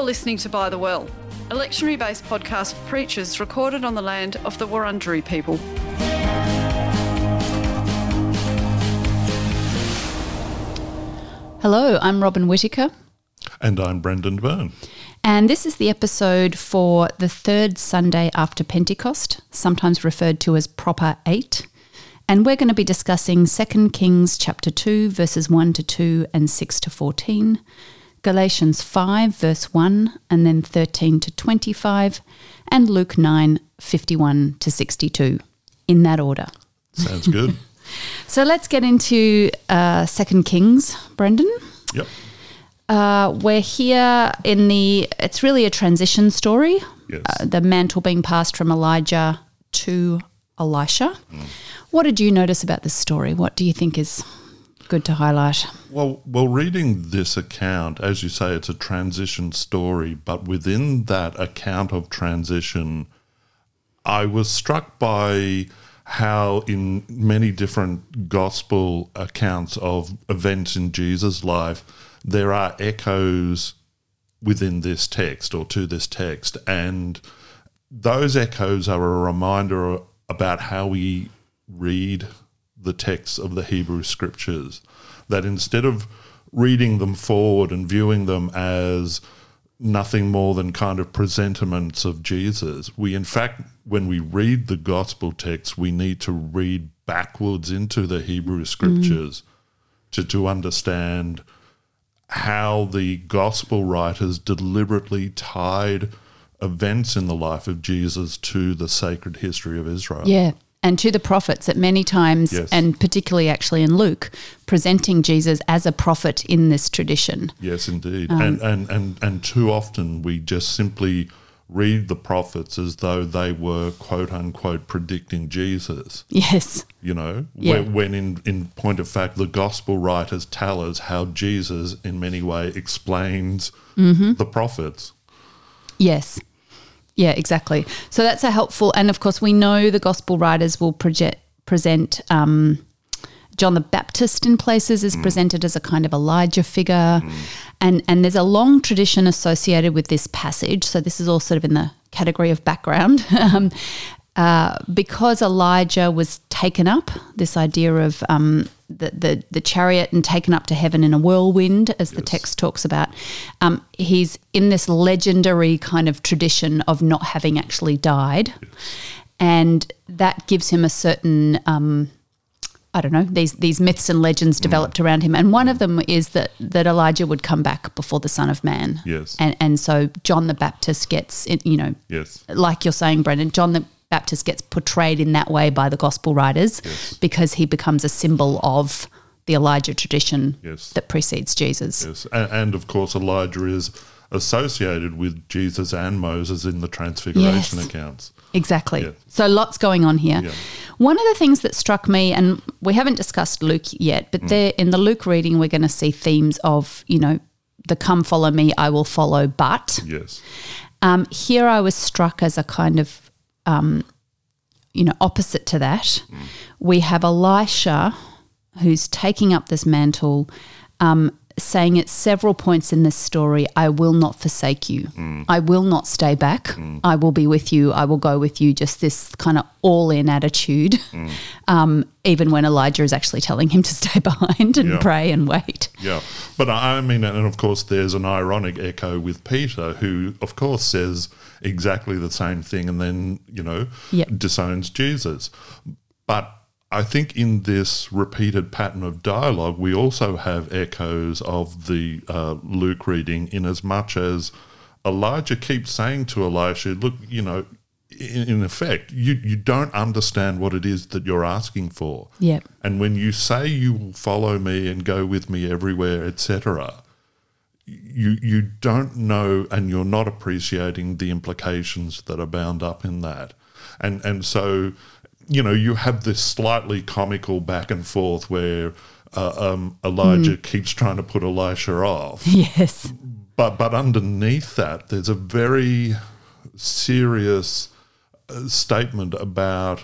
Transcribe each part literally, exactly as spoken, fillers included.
listening to By the Well, a lectionary-based podcast for preachers recorded on the land of the Wurundjeri people. Hello, I'm Robin Whittaker. And I'm Brendan Byrne. And this is the episode for the third Sunday after Pentecost, sometimes referred to as Proper Eight. And we're going to be discussing Second Kings chapter two, verses one to two and six to fourteen, Galatians five, verse one, and then thirteen to twenty-five, and Luke nine, fifty-one to sixty-two, in that order. Sounds good. So let's get into uh, Second Kings, Brendan. Yep. Uh, we're here in the, it's really a transition story. Yes. Uh, the mantle being passed from Elijah to Elisha. Mm. What did you notice about this story? What do you think is good to highlight? Well, well, reading this account, as you say, it's a transition story, but within that account of transition, I was struck by how in many different gospel accounts of events in Jesus' life, there are echoes within this text or to this text, and those echoes are a reminder about how we read the texts of the Hebrew Scriptures, that instead of reading them forward and viewing them as nothing more than kind of presentiments of Jesus, we in fact, when we read the gospel text, we need to read backwards into the Hebrew Scriptures mm. to, to understand how the gospel writers deliberately tied events in the life of Jesus to the sacred history of Israel. Yeah, and to the prophets at many times, yes. and particularly actually in Luke, presenting Jesus as a prophet in this tradition. Yes, indeed. Um, and, and, and, and too often we just simply read the prophets as though they were, quote unquote, predicting Jesus. Yes. You know, yeah. when, when in, in point of fact, the gospel writers tell us how Jesus in many ways explains mm-hmm. the prophets. Yes. Yeah, exactly. So that's a helpful, and of course we know the gospel writers will project, present um, John the Baptist in places is mm. presented as a kind of Elijah figure, mm. and, and there's a long tradition associated with this passage, so this is all sort of in the category of background. um, uh, because Elijah was taken up, this idea of um, the, the the chariot and taken up to heaven in a whirlwind, as yes. the text talks about, um, he's in this legendary kind of tradition of not having actually died, yes. and that gives him a certain, um, I don't know, these these myths and legends developed mm. around him, and one of them is that that Elijah would come back before the Son of Man. Yes, and and so John the Baptist gets, you know, yes. like you're saying, Brendan, John the Baptist gets portrayed in that way by the gospel writers yes. because he becomes a symbol of the Elijah tradition yes. that precedes Jesus. Yes, and, and of course Elijah is associated with Jesus and Moses in the Transfiguration yes. accounts. Exactly. Yeah. So lots going on here. Yeah. One of the things that struck me, and we haven't discussed Luke yet, but mm. there in the Luke reading we're going to see themes of, you know, the come follow me, I will follow, but yes. um, here I was struck as a kind of Um, you know, opposite to that, mm. we have Elisha who's taking up this mantle, um, saying at several points in this story, I will not forsake you. Mm. I will not stay back. Mm. I will be with you. I will go with you. Just this kind of all-in attitude, mm. um, even when Elijah is actually telling him to stay behind and yeah. pray and wait. Yeah. But I mean, and of course there's an ironic echo with Peter, who of course says exactly the same thing and then, you know, yep. disowns Jesus. But I think in this repeated pattern of dialogue, we also have echoes of the uh, Luke reading, in as much as Elijah keeps saying to Elisha, look, you know, in, in effect, you, you don't understand what it is that you're asking for. Yep. And when you say you will follow me and go with me everywhere, et cetera, you you don't know and you're not appreciating the implications that are bound up in that. And and so, you know, you have this slightly comical back and forth where uh, um, Elijah mm. keeps trying to put Elisha off. Yes. But but underneath that, there's a very serious uh, statement about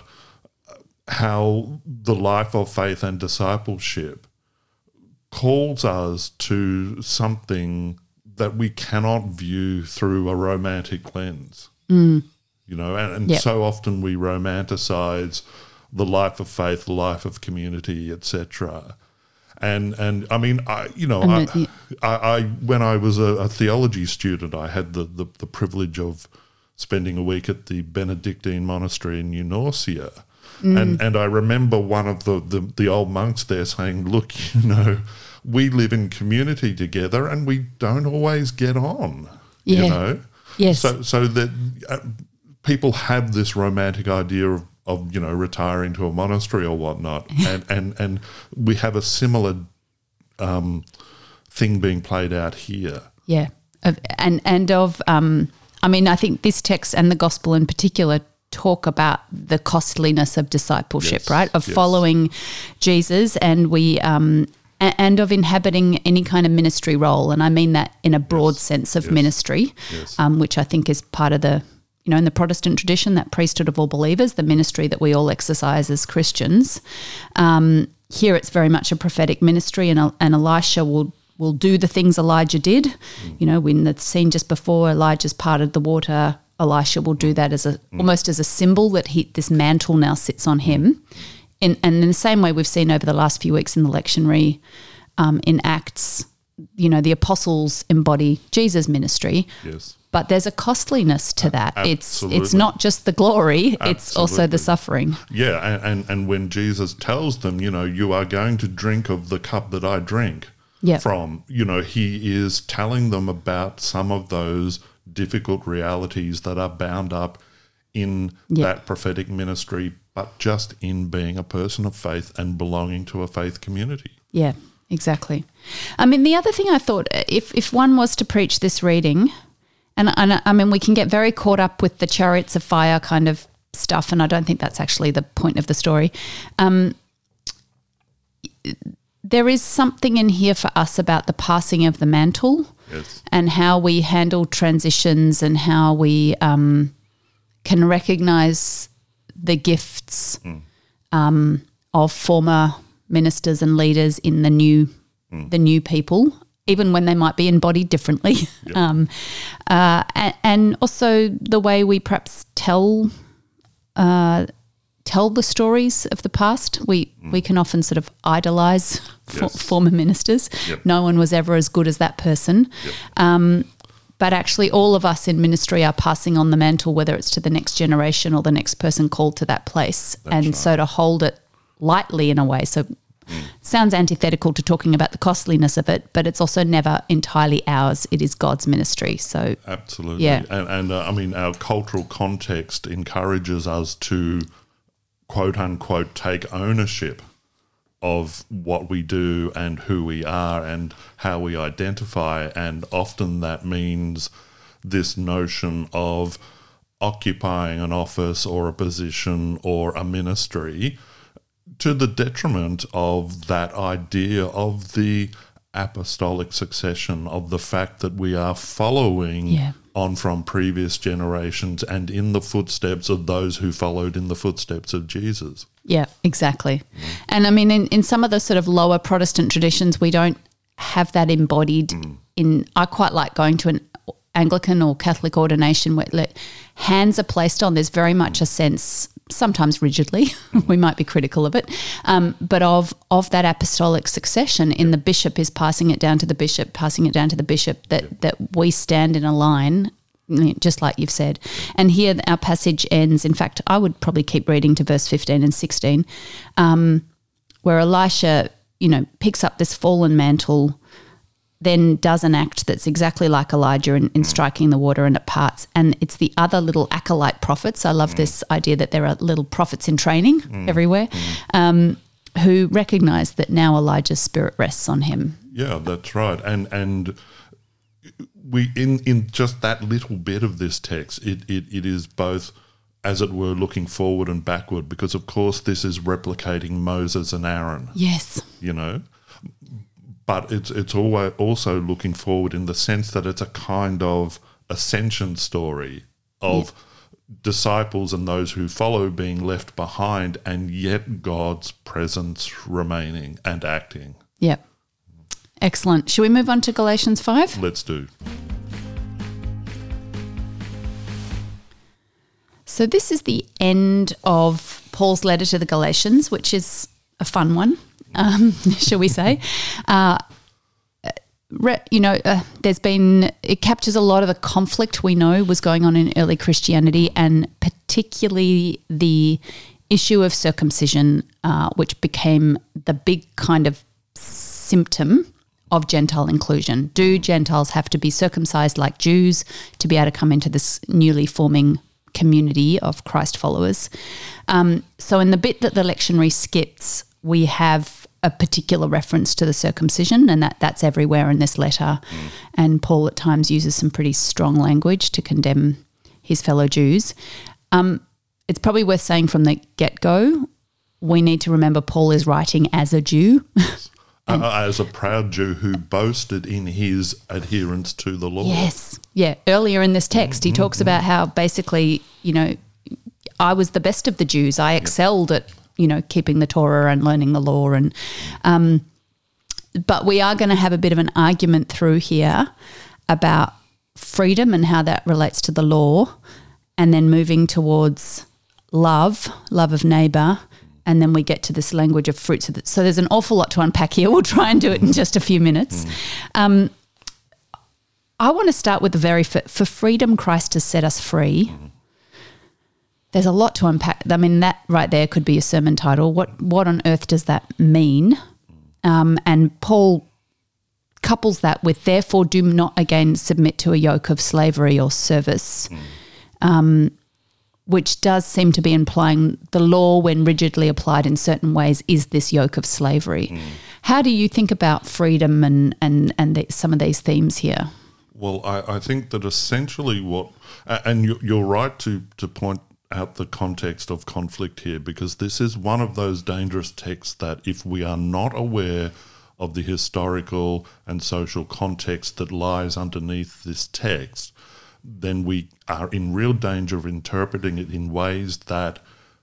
how the life of faith and discipleship calls us to something that we cannot view through a romantic lens. Mm. You know, and, and Yep. so often we romanticize the life of faith, the life of community, et cetera. And and I mean, I you know, I, And the- I, I when I was a, a theology student, I had the, the the privilege of spending a week at the Benedictine monastery in New Norcia. And and I remember one of the, the, the old monks there saying, look, you know, we live in community together and we don't always get on, Yeah. you know. Yes. So so that uh, people have this romantic idea of, of, you know, retiring to a monastery or whatnot. and, and, and we have a similar um, thing being played out here. Yeah. Of, and and of, um, I mean, I think this text and the gospel in particular talk about the costliness of discipleship, Yes, right? Of yes. following Jesus, and we um, a- and of inhabiting any kind of ministry role, and I mean that in a broad Yes, sense of yes, ministry, yes. um, which I think is part of the, you know, in the Protestant tradition, that priesthood of all believers, the ministry that we all exercise as Christians. Um, here, it's very much a prophetic ministry, and and Elisha will. will do the things Elijah did. Mm. You know, when the scene just before Elijah's parted the water, Elisha will do that as a Mm. almost as a symbol that he, this mantle now sits on him. In, and in the same way we've seen over the last few weeks in the lectionary, um, in Acts, you know, the apostles embody Jesus' ministry. Yes. But there's a costliness to that. It's it's Absolutely. not just the glory, it's also the Absolutely. suffering. Yeah, and, and, and when Jesus tells them, you know, you are going to drink of the cup that I drink Yep. from, you know, he is telling them about some of those difficult realities that are bound up in Yep. that prophetic ministry, but just in being a person of faith and belonging to a faith community. Yeah, exactly. I mean, the other thing I thought, if if one was to preach this reading, and, and I mean, we can get very caught up with the chariots of fire kind of stuff, and I don't think that's actually the point of the story. Um, there is something in here for us about the passing of the mantle Yes. and how we handle transitions and how we um, can recognize the gifts um, of former ministers and leaders in the new the new people, even when they might be embodied differently. Yep. um, uh, and, and also the way we perhaps tell uh, tell the stories of the past. We we can often sort of idolize for, Yes. former ministers. Yep. No one was ever as good as that person. Yep. Um, but actually all of us in ministry are passing on the mantle, whether it's to the next generation or the next person called to that place. and right. so to hold it lightly in a way. So sounds antithetical to talking about the costliness of it, but it's also never entirely ours. It is God's ministry. So Absolutely. Yeah. And, and uh, I mean, our cultural context encourages us to, quote unquote, take ownership of what we do and who we are and how we identify. And often that means this notion of occupying an office or a position or a ministry to the detriment of that idea of the apostolic succession, of the fact that we are following Yeah. on from previous generations and in the footsteps of those who followed in the footsteps of Jesus. yeah, exactly. And I mean, in, in some of the sort of lower Protestant traditions, we don't have that embodied in, I quite like going to an Anglican or Catholic ordination where like, hands are placed on. There's very much a sense, sometimes rigidly, we might be critical of it, um, but of of that apostolic succession in the bishop is passing it down to the bishop, passing it down to the bishop, that, that we stand in a line, just like you've said. And here our passage ends. In fact, I would probably keep reading to verse fifteen and sixteen, um, where Elisha, you know, picks up this fallen mantle, then does an act that's exactly like Elijah in, in striking the water and it parts. And it's the other little acolyte prophets. I love this idea that there are little prophets in training everywhere um, who recognize that now Elijah's spirit rests on him. Yeah, that's right. And and we in, in just that little bit of this text, it, it, it is both, as it were, looking forward and backward, because of course this is replicating Moses and Aaron, Yes. you know. But it's it's always also looking forward in the sense that it's a kind of ascension story of disciples and those who follow being left behind, and yet God's presence remaining and acting. Yep. Excellent. Shall we move on to Galatians five? Let's do. So this is the end of Paul's letter to the Galatians, which is a fun one, um, shall we say. Uh, re, you know, uh, there's been, it captures a lot of the conflict we know was going on in early Christianity, and particularly the issue of circumcision, uh, which became the big kind of symptom of Gentile inclusion. Do Gentiles have to be circumcised like Jews to be able to come into this newly forming community of Christ followers? Um, so in the bit that the lectionary skips, we have a particular reference to the circumcision, and that that's everywhere in this letter. Mm. And Paul at times uses some pretty strong language to condemn his fellow Jews. Um, it's probably worth saying from the get-go, we need to remember Paul is writing as a Jew. Yes. uh, as a proud Jew who boasted in his adherence to the law. Yes. Yeah. Earlier in this text, he mm-hmm. talks about how basically, you know, I was the best of the Jews. I excelled yep. at, you know, keeping the Torah and learning the law. And um, but we are going to have a bit of an argument through here about freedom and how that relates to the law, and then moving towards love, love of neighbour, and then we get to this language of fruits. Of the, so there's an awful lot to unpack here. We'll try and do it in just a few minutes. Um, I want to start with the very, for, for freedom, Christ has set us free. There's a lot to unpack. I mean, that right there could be a sermon title. What what on earth does that mean? Um, and Paul couples that with, therefore, do not again submit to a yoke of slavery or service, um, which does seem to be implying the law, when rigidly applied in certain ways, is this yoke of slavery. Mm. How do you think about freedom and and and the, some of these themes here? Well, I, I think that essentially what, and you, you're right to to point out the context of conflict here, because this is one of those dangerous texts that if we are not aware of the historical and social context that lies underneath this text, then we are in real danger of interpreting it in ways that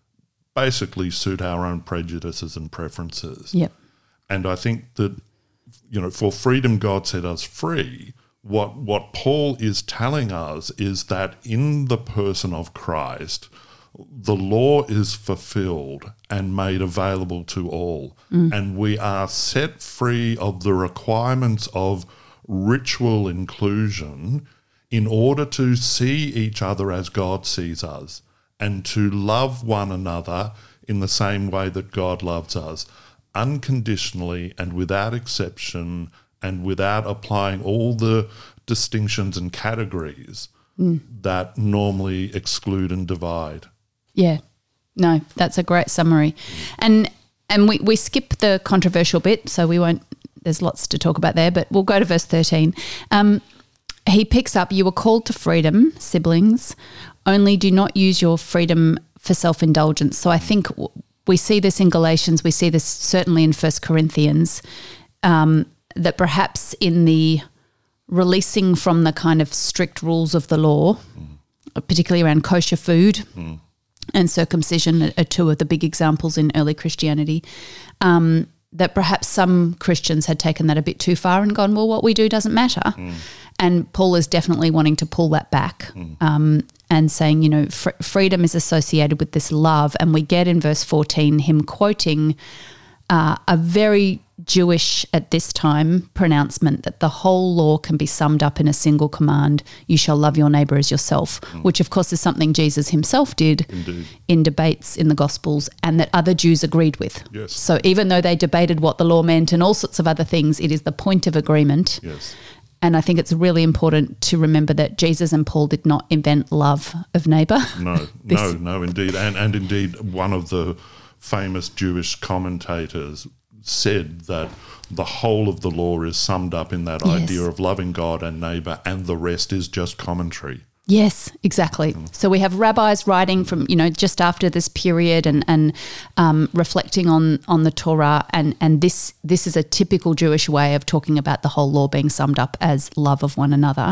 basically suit our own prejudices and preferences. Yep. And I think that, you know, for freedom God set us free. What what Paul is telling us is that in the person of Christ, the law is fulfilled and made available to all. Mm. And we are set free of the requirements of ritual inclusion in order to see each other as God sees us, and to love one another in the same way that God loves us, unconditionally and without exception, and without applying all the distinctions and categories mm. that normally exclude and divide. Yeah. No, that's a great summary. And and we, we skip the controversial bit, so we won't, there's lots to talk about there, but we'll go to verse thirteen. Um, he picks up, you were called to freedom, siblings, only do not use your freedom for self-indulgence. So I think we see this in Galatians, we see this certainly in First Corinthians, um, that perhaps in the releasing from the kind of strict rules of the law, mm. particularly around kosher food mm. and circumcision are two of the big examples in early Christianity, um, that perhaps some Christians had taken that a bit too far and gone, well, what we do doesn't matter. Mm. And Paul is definitely wanting to pull that back mm. um, and saying, you know, fr- freedom is associated with this love. And we get in verse fourteen him quoting uh, a very Jewish at this time pronouncement that the whole law can be summed up in a single command, you shall love your neighbour as yourself, mm. which of course is something Jesus himself did Indeed. in debates in the Gospels, and that other Jews agreed with. Yes. So even though they debated what the law meant and all sorts of other things, it is the point of agreement. Yes. And I think it's really important to remember that Jesus and Paul did not invent love of neighbour. No, no, no, indeed. And, and indeed, one of the famous Jewish commentators said that the whole of the law is summed up in that yes. idea of loving God and neighbour, and the rest is just commentary. Yes, exactly. Mm. So we have rabbis writing from, you know, just after this period and and um, reflecting on on the Torah, and and this this is a typical Jewish way of talking about the whole law being summed up as love of one another.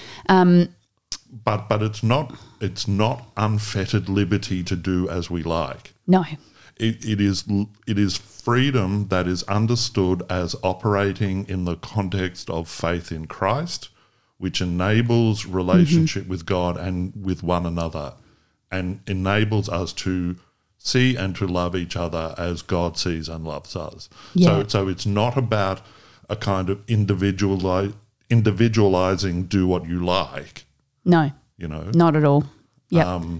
Um, but but it's not it's not unfettered liberty to do as we like. No. It, it is it is freedom that is understood as operating in the context of faith in Christ, which enables relationship mm-hmm. with God and with one another. and enables us to see and to love each other as God sees and loves us. Yeah. So, so it's not about a kind of individuali- individualizing, do what you like, No, you know. not at all. Yeah. Um,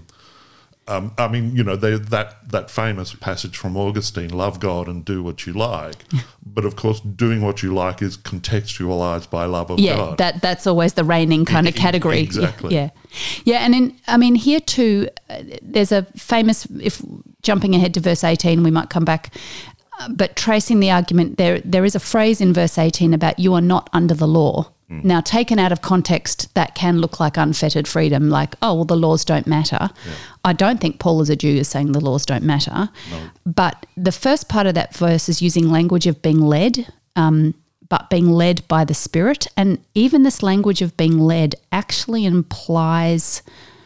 um, I mean, you know, they, that that famous passage from Augustine, love God and do what you like. But, of course, doing what you like is contextualized by love of yeah, God. that that's always the reigning kind of E- category. exactly. Yeah, yeah, and in I mean here too, uh, there's a famous. If jumping ahead to verse eighteen, we might come back, uh, but tracing the argument there, there is a phrase in verse eighteen about you are not under the law. Mm. Now, taken out of context, that can look like unfettered freedom, like, oh, well, the laws don't matter. Yeah. I don't think Paul as a Jew is saying the laws don't matter. No. But the first part of that verse is using language of being led, um, but being led by the Spirit. And even this language of being led actually implies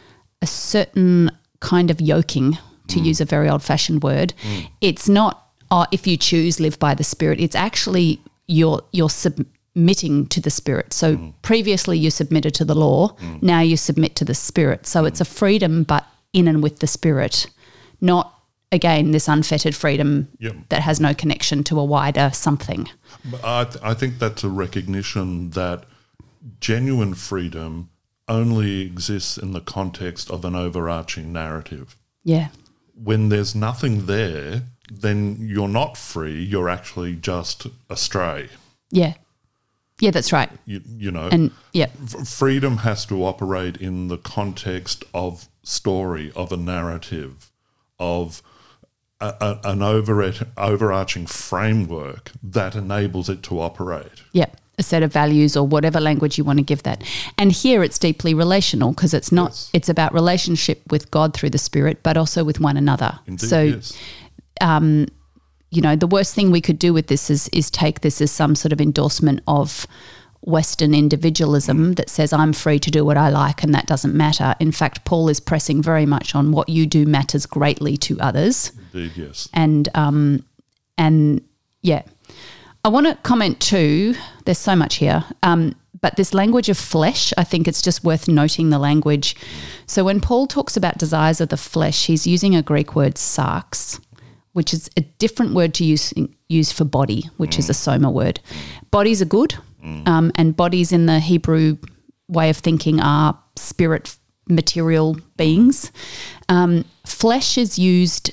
a certain kind of yoking, to mm. use a very old-fashioned word. Mm. It's not, oh, if you choose, live by the Spirit. It's actually you're, you're submitting submitting to the Spirit. So mm. previously you submitted to the law, mm. now you submit to the Spirit. So mm. it's a freedom but in and with the Spirit, not, again, this unfettered freedom yep. that has no connection to a wider something. But I, th- I think that's a recognition that genuine freedom only exists in the context of an overarching narrative. Yeah. When there's nothing there, then you're not free, you're actually just astray. Yeah. Yeah, that's right. You, you know, and yeah, f- freedom has to operate in the context of story, of a narrative, of a, a, an over, overarching framework that enables it to operate. Yeah, a set of values or whatever language you want to give that. And here it's deeply relational because it's not. Yes. It's about relationship with God through the Spirit, but also with one another. Indeed, so, yes. um. You know, the worst thing we could do with this is is take this as some sort of endorsement of Western individualism that says I'm free to do what I like and that doesn't matter. In fact, Paul is pressing very much on what you do matters greatly to others. Indeed, yes. And, um, and yeah. I want to comment too, there's so much here, um, but this language of flesh, I think it's just worth noting the language. So when Paul talks about desires of the flesh, he's using a Greek word sarx, which is a different word to use use for body, which mm. is a soma word. Bodies are good, mm. um, and bodies in the Hebrew way of thinking are spirit material beings. Um, flesh is used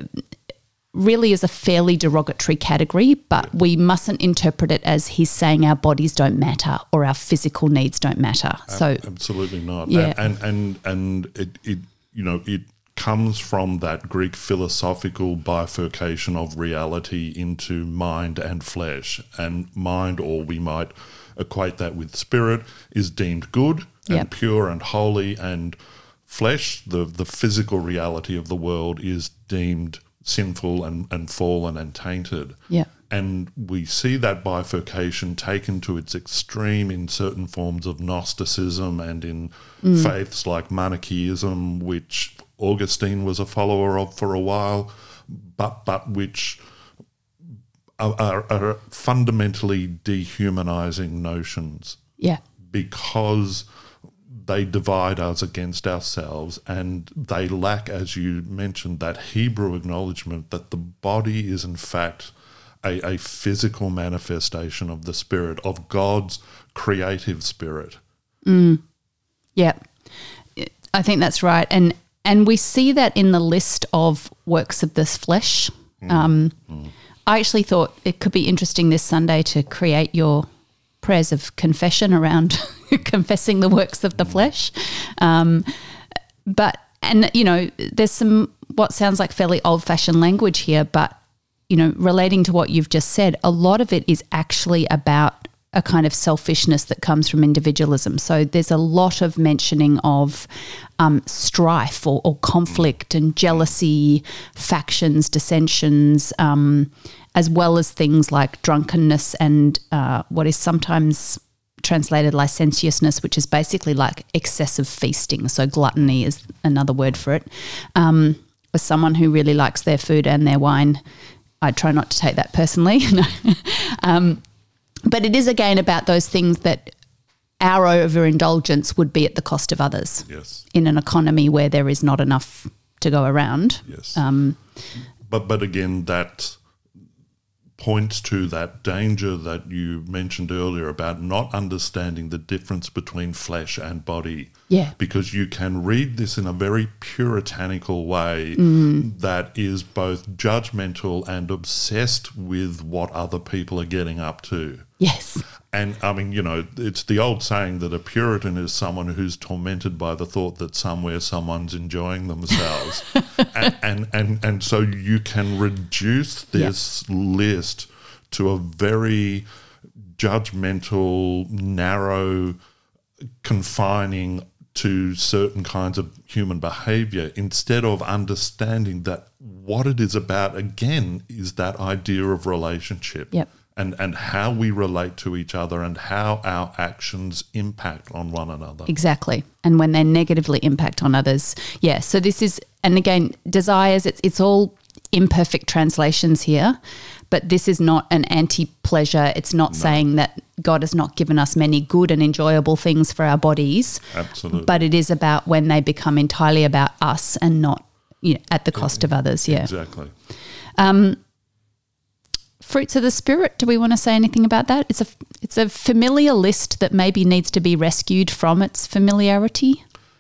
really as a fairly derogatory category, but we mustn't interpret it as he's saying our bodies don't matter or our physical needs don't matter. So absolutely not. Yeah. And and and it, it you know it comes from that Greek philosophical bifurcation of reality into mind and flesh. And mind, or we might equate that with spirit, is deemed good and yep. pure and holy, and flesh, the, the physical reality of the world, is deemed sinful and, and fallen and tainted. Yeah. And we see that bifurcation taken to its extreme in certain forms of Gnosticism and in mm. faiths like Manichaeism, which Augustine was a follower of for a while, but but which are, are, are fundamentally dehumanizing notions. Yeah. Because they divide us against ourselves, and they lack, as you mentioned, that Hebrew acknowledgement that the body is in fact a, a physical manifestation of the Spirit, of God's creative Spirit. Mm. Yeah, I think that's right. And and we see that in the list of works of this flesh. Mm. Um, mm. I actually thought it could be interesting this Sunday to create your prayers of confession around confessing the works of the flesh. Um, but, and, you know, there's some what sounds like fairly old-fashioned language here, but, you know, relating to what you've just said, a lot of it is actually about a kind of selfishness that comes from individualism. So there's a lot of mentioning of um, strife or, or conflict and jealousy, factions, dissensions, um, as well as things like drunkenness and uh, what is sometimes translated licentiousness, which is basically like excessive feasting. So gluttony is another word for it. Um, as someone who really likes their food and their wine, I try not to take that personally. no. um, But it is, again, about those things that our overindulgence would be at the cost of others. Yes. In an economy where there is not enough to go around. Yes. Um, but but again, that points to that danger that you mentioned earlier about not understanding the difference between flesh and body. Yeah. Because you can read this in a very puritanical way Mm. that is both judgmental and obsessed with what other people are getting up to. yes. And I mean, you know, it's the old saying that a Puritan is someone who's tormented by the thought that somewhere someone's enjoying themselves. and, and, and, and so you can reduce this yep. list to a very judgmental, narrow, confining to certain kinds of human behaviour instead of understanding that what it is about, again, is that idea of relationship. Yep. And, and how we relate to each other and how our actions impact on one another. Exactly. And when they negatively impact on others. Yeah. So this is, and again, desires, it's, it's all imperfect translations here, but this is not an anti-pleasure. It's not no. saying that God has not given us many good and enjoyable things for our bodies. Absolutely. But it is about when they become entirely about us and not, you know, at the cost yeah. of others. Yeah. Exactly. Um, Fruits of the Spirit, do we want to say anything about that? It's a it's a familiar list that maybe needs to be rescued from its familiarity.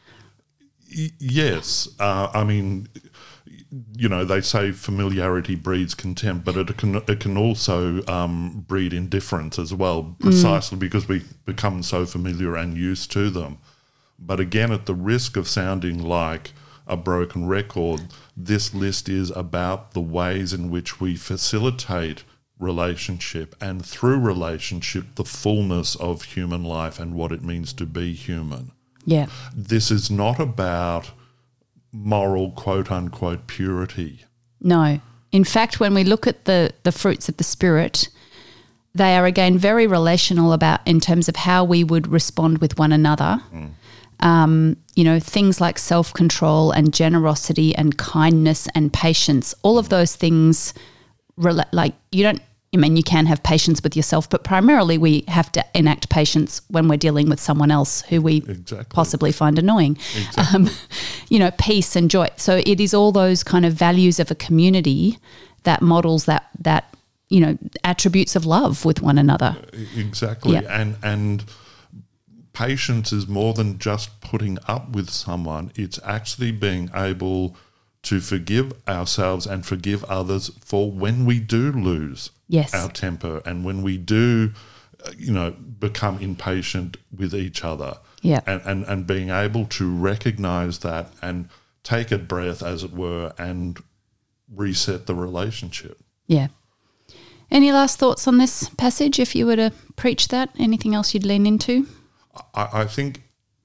Y- yes. Uh, I mean, you know, they say familiarity breeds contempt, but it can it can also um, breed indifference as well, precisely mm. because we become so familiar and used to them. But again, at the risk of sounding like a broken record, this list is about the ways in which we facilitate relationship and through relationship the fullness of human life and what it means to be human. Yeah. This is not about moral quote unquote purity. No. In fact, when we look at the the fruits of the Spirit, they are again very relational about in terms of how we would respond with one another. Mm. Um, you know, things like self-control and generosity and kindness and patience, all of those things, rela- like you don't, I mean, you can have patience with yourself, but primarily we have to enact patience when we're dealing with someone else who we exactly. possibly find annoying. Exactly. Um, you know, peace and joy. So it is all those kind of values of a community that models that, that you know, attributes of love with one another. Exactly. Yeah. And, and, patience is more than just putting up with someone. It's actually being able to forgive ourselves and forgive others for when we do lose yes. our temper and when we do, you know, become impatient with each other. Yeah. And, and, and being able to recognise that and take a breath, as it were, and reset the relationship. Yeah. Any last thoughts on this passage if you were to preach that? Anything else you'd lean into? I, I think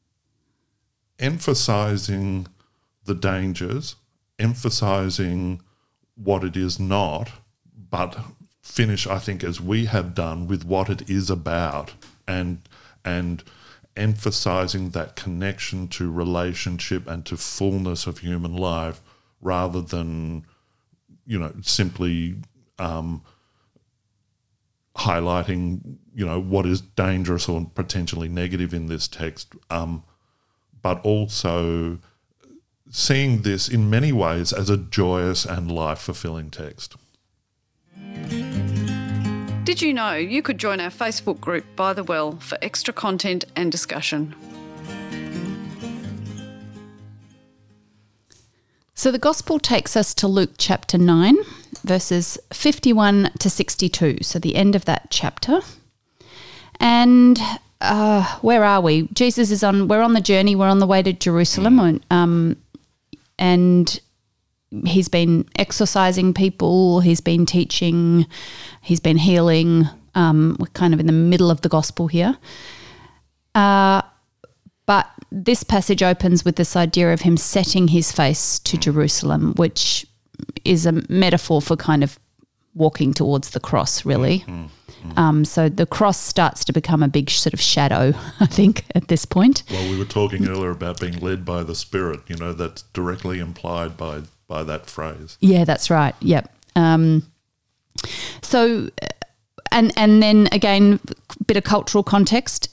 emphasising the dangers, emphasising what it is not, but finish, I think, as we have done with what it is about and and emphasising that connection to relationship and to fullness of human life rather than, you know, simply um, highlighting, you know, what is dangerous or potentially negative in this text, um, but also seeing this in many ways as a joyous and life-fulfilling text. Did you know you could join our Facebook group By the Well for extra content and discussion? So the Gospel takes us to Luke chapter nine, verses fifty-one to sixty-two, so the end of that chapter. And uh, where are we? Jesus is on, we're on the journey, we're on the way to Jerusalem, um, and he's been exorcising people, he's been teaching, he's been healing. Um, we're kind of in the middle of the Gospel here. Uh, but this passage opens with this idea of him setting his face to Jerusalem, which is a metaphor for kind of walking towards the cross, really. Mm, mm, mm. Um, so the cross starts to become a big sort of shadow, I think, at this point. Well, we were talking earlier about being led by the Spirit, you know, that's directly implied by, by that phrase. Yeah, that's right. Yep. Um, so, and and then again, a bit of cultural context.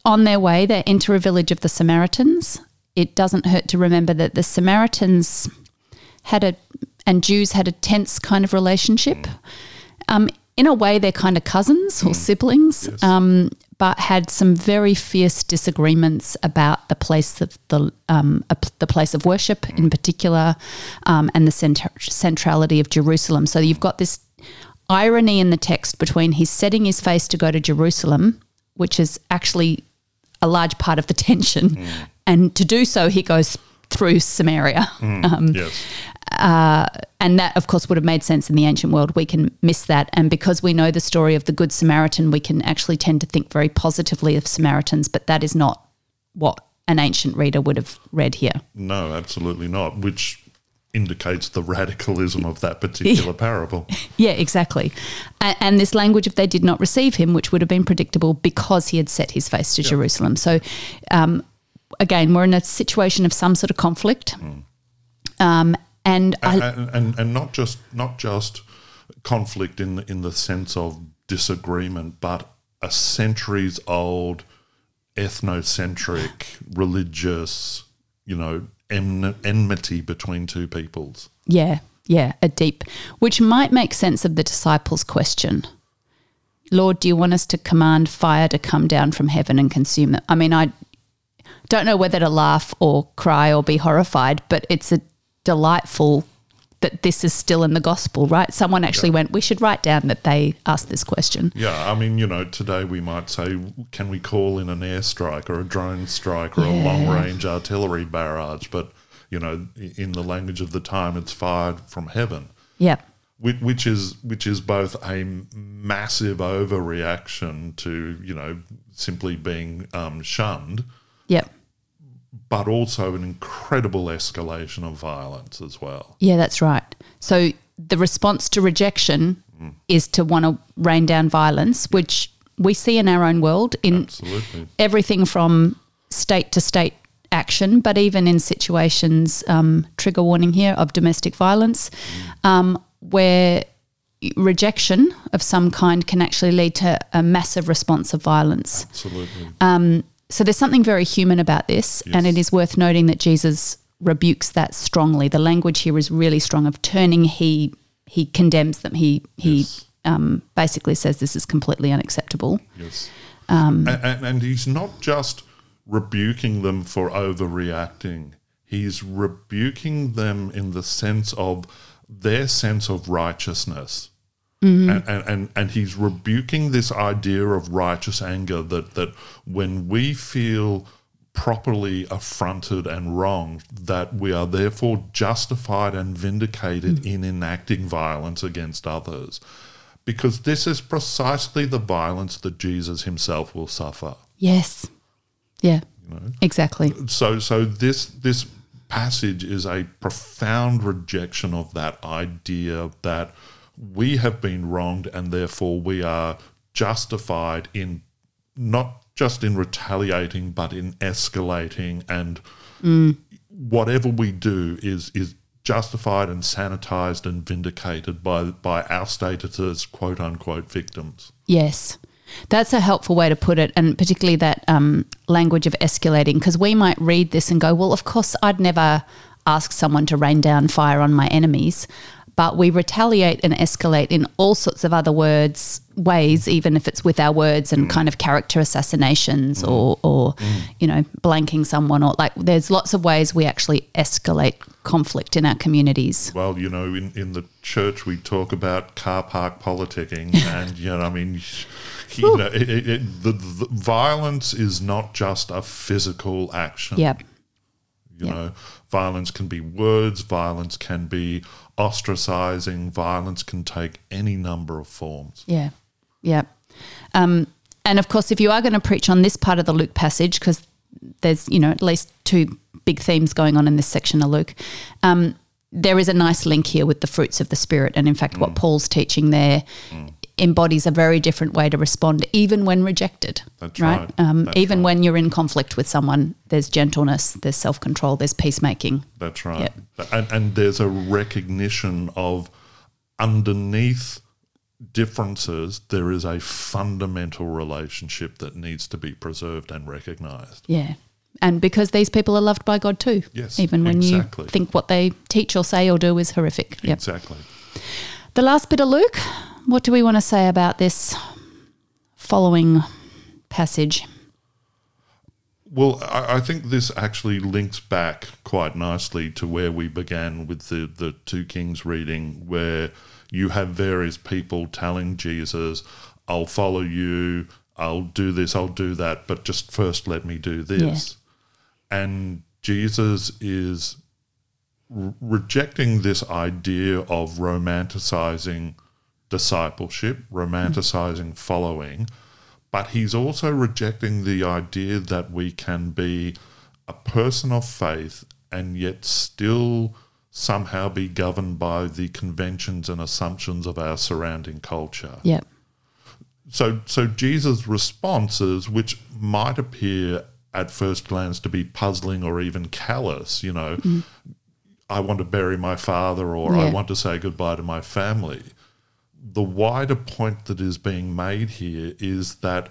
on their way, they enter a village of the Samaritans. It doesn't hurt to remember that the Samaritans had a, and Jews had a tense kind of relationship. Mm. Um, in a way, they're kind of cousins or mm. siblings, yes. um, but had some very fierce disagreements about the place of the um, the place of worship mm. in particular, um, and the cent- centrality of Jerusalem. So you've got this irony in the text between he's setting his face to go to Jerusalem, which is actually a large part of the tension, mm. and to do so he goes through Samaria. Mm. Um, yes. Uh, and that, of course, would have made sense in the ancient world. We can miss that. And because we know the story of the Good Samaritan, we can actually tend to think very positively of Samaritans, but that is not what an ancient reader would have read here. No, absolutely not, which indicates the radicalism of that particular parable. Yeah, exactly. And, and this language, if they did not receive him, which would have been predictable because he had set his face to yeah. Jerusalem. So, um, again, we're in a situation of some sort of conflict. Mm. Um And, and, I, and, and and not just not just conflict in the, in the sense of disagreement, but a centuries old ethnocentric religious, you know, en- enmity between two peoples. Yeah, yeah, a deep, which might make sense of the disciples' question. Lord, do you want us to command fire to come down from heaven and consume them? I mean, I don't know whether to laugh or cry or be horrified, but it's a delightful that this is still in the gospel, right? Someone actually yeah. went, we should write down that they asked this question. Yeah, I mean, you know, today we might say, can we call in an airstrike or a drone strike or yeah. a long-range artillery barrage? But, you know, in the language of the time, it's fired from heaven. Yeah. Which, which is which is both a massive overreaction to, you know, simply being um, shunned. Yeah. But also an incredible escalation of violence as well. Yeah, that's right. So the response to rejection mm. is to want to rain down violence, which we see in our own world in Absolutely. everything from state to state action, but even in situations, um, trigger warning here, of domestic violence, mm. um, where rejection of some kind can actually lead to a massive response of violence. Absolutely. Um, So there's something very human about this, yes. and it is worth noting that Jesus rebukes that strongly. The language here is really strong of turning. He he condemns them. He he yes. um, basically says this is completely unacceptable. Yes, um, and, and, and he's not just rebuking them for overreacting. He's rebuking them in the sense of their sense of righteousness. Mm-hmm. And, and, and and he's rebuking this idea of righteous anger that, that when we feel properly affronted and wronged, that we are therefore justified and vindicated mm-hmm. in enacting violence against others. Because this is precisely the violence that Jesus himself will suffer. Yes. Yeah, you know? Exactly. So so this this passage is a profound rejection of that idea that we have been wronged and therefore we are justified in not just in retaliating but in escalating, and mm. whatever we do is is justified and sanitized and vindicated by by our status as quote unquote victims. Yes. That's a helpful way to put it, and particularly that um, language of escalating, because we might read this and go, well, of course I'd never ask someone to rain down fire on my enemies. But we retaliate and escalate in all sorts of other words, ways, even if it's with our words and mm. kind of character assassinations mm. or, or mm. you know, blanking someone, or like there's lots of ways we actually escalate conflict in our communities. Well, you know, in, in the church we talk about car park politicking and, you know, I mean, you know, it, it, it, the, the violence is not just a physical action. Yep. You yep. know, violence can be words, violence can be ostracizing, violence can take any number of forms. Yeah, yeah. Um, and of course, if you are going to preach on this part of the Luke passage, because there's, you know, at least two big themes going on in this section of Luke, um, there is a nice link here with the fruits of the Spirit. And in fact, mm. what Paul's teaching there mm. embodies a very different way to respond, even when rejected. That's right. right. Um, That's even right. when you're in conflict with someone, there's gentleness, there's self-control, there's peacemaking. That's right. Yep. And, and there's a recognition of underneath differences, there is a fundamental relationship that needs to be preserved and recognised. Yeah. And because these people are loved by God too. Yes, even when exactly. you think what they teach or say or do is horrific. Yep. Exactly. The last bit of Luke, what do we want to say about this following passage? Well, I, I think this actually links back quite nicely to where we began with the, the two Kings reading, where you have various people telling Jesus, I'll follow you, I'll do this, I'll do that, but just first let me do this. Yeah. And Jesus is re- rejecting this idea of romanticizing discipleship, romanticizing mm. following, but he's also rejecting the idea that we can be a person of faith and yet still somehow be governed by the conventions and assumptions of our surrounding culture. Yeah. So, so Jesus' responses, which might appear at first glance to be puzzling or even callous, you know, mm. I want to bury my father, or yeah. I want to say goodbye to my family. The wider point that is being made here is that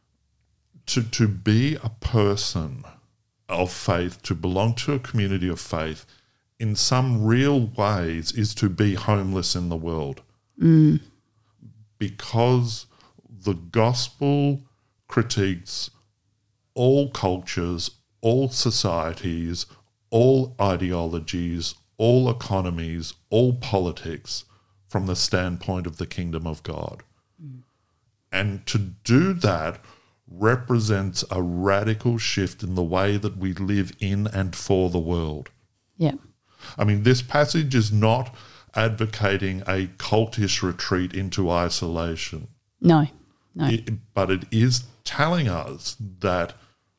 to to be a person of faith, to belong to a community of faith, in some real ways is to be homeless in the world. Mm. Because the gospel critiques all cultures, all societies, all ideologies, all economies, all politics from the standpoint of the kingdom of God. Mm. And to do that represents a radical shift in the way that we live in and for the world. Yeah. I mean, this passage is not advocating a cultish retreat into isolation. No, no. It, but it is telling us that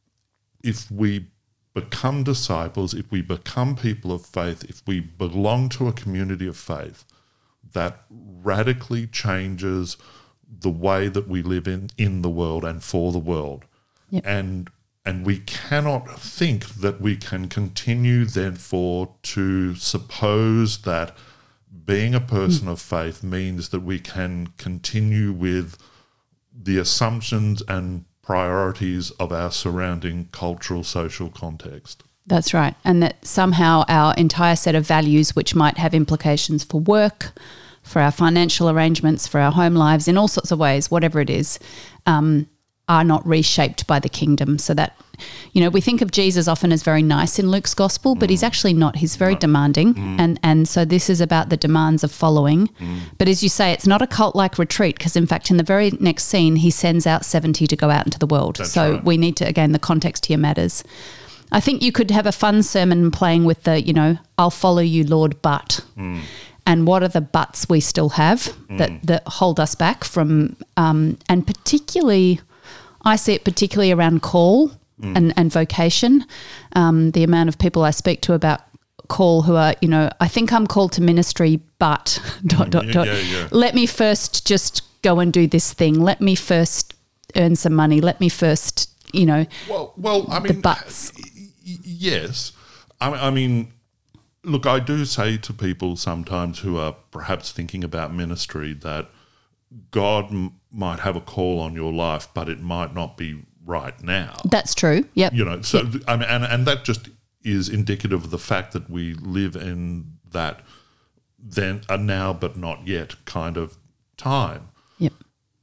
if we become disciples, if we become people of faith, if we belong to a community of faith, that radically changes the way that we live in, in the world and for the world. Yep. And and we cannot think that we can continue, therefore, to suppose that being a person mm. of faith means that we can continue with the assumptions and priorities of our surrounding cultural, social context. That's right. And that somehow our entire set of values, which might have implications for work, for our financial arrangements, for our home lives, in all sorts of ways, whatever it is, um, are not reshaped by the kingdom. So that, you know, we think of Jesus often as very nice in Luke's gospel, but mm. he's actually not. He's very no. demanding. Mm. And, and so this is about the demands of following. Mm. But as you say, it's not a cult-like retreat, because in fact, in the very next scene, he sends out seventy to go out into the world. That's so right. we need to, again, the context here matters. I think you could have a fun sermon playing with the, you know, I'll follow you, Lord, but... Mm. And what are the buts we still have mm. that, that hold us back from, um, and particularly, I see it particularly around call mm. and, and vocation. Um, the amount of people I speak to about call who are, you know, I think I'm called to ministry, but dot, dot, yeah, dot. Yeah, yeah. Let me first just go and do this thing. Let me first earn some money. Let me first, you know, well, well, I mean, the buts. Yes. I, I mean, look, I do say to people sometimes who are perhaps thinking about ministry that God m- might have a call on your life, but it might not be right now. That's true. Yep. You know, so yep. I mean, and, and that just is indicative of the fact that we live in that then a now but not yet kind of time. Yep.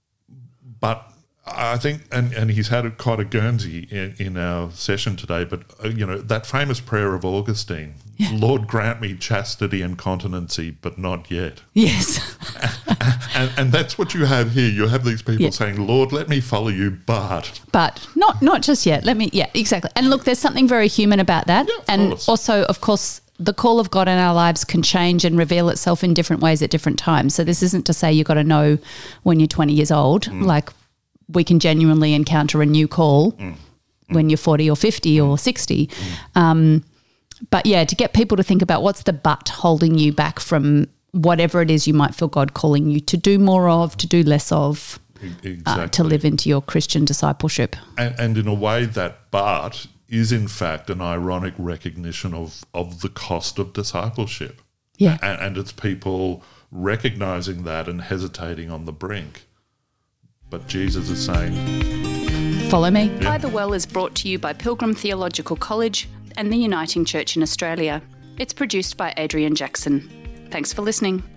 But I think, and, and he's had a, quite a Guernsey in, in our session today, but, uh, you know, that famous prayer of Augustine, yeah. Lord, grant me chastity and continency, but not yet. Yes. and, and that's what you have here. You have these people yeah. saying, Lord, let me follow you, but. But not not just yet. Let me, yeah, exactly. And look, there's something very human about that. Yeah, of and course. Also, of course, the call of God in our lives can change and reveal itself in different ways at different times. So this isn't to say you've got to know when you're twenty years old, mm. like, we can genuinely encounter a new call mm. when you're forty or fifty mm. or sixty. Mm. Um, but yeah, to get people to think about what's the but holding you back from whatever it is you might feel God calling you to do more of, to do less of, exactly. uh, to live into your Christian discipleship. And, and in a way that but is in fact an ironic recognition of, of the cost of discipleship. Yeah. And, and it's people recognizing that and hesitating on the brink. But Jesus is saying, follow me. Yeah. By the Well is brought to you by Pilgrim Theological College and the Uniting Church in Australia. It's produced by Adrian Jackson. Thanks for listening.